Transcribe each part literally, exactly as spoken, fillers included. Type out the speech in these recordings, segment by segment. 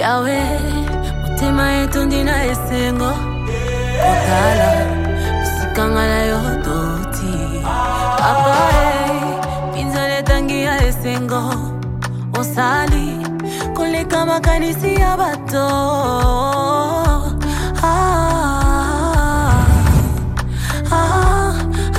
Yahweh, mutima yetu ndina esengo Otala, usikangala yodoti Papa eh, pinzale tangi ya esengo Osali, koleka makanisi ya bato ah, ah,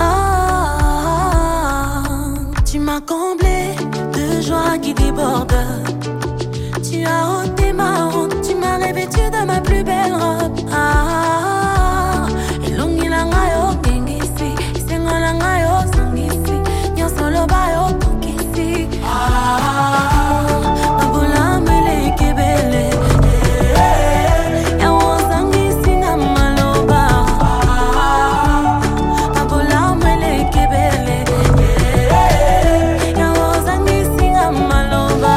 ah. Tu m'as comblé de joie qui déborde. Tu as ôté ma honte, tu m'as revêtu de ma plus belle robe. Ah, elongi la ngayo kengisi, isengo la ngayo songisi, nyonso loba yo tokisi. Ah, mabula mele kebele, yawo songisi na maloba. Ah, mabula mele kebele, yawo songisi na maloba.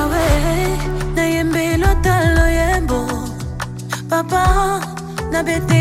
Yahweh, na yembe lotalo yembo Papa, na bete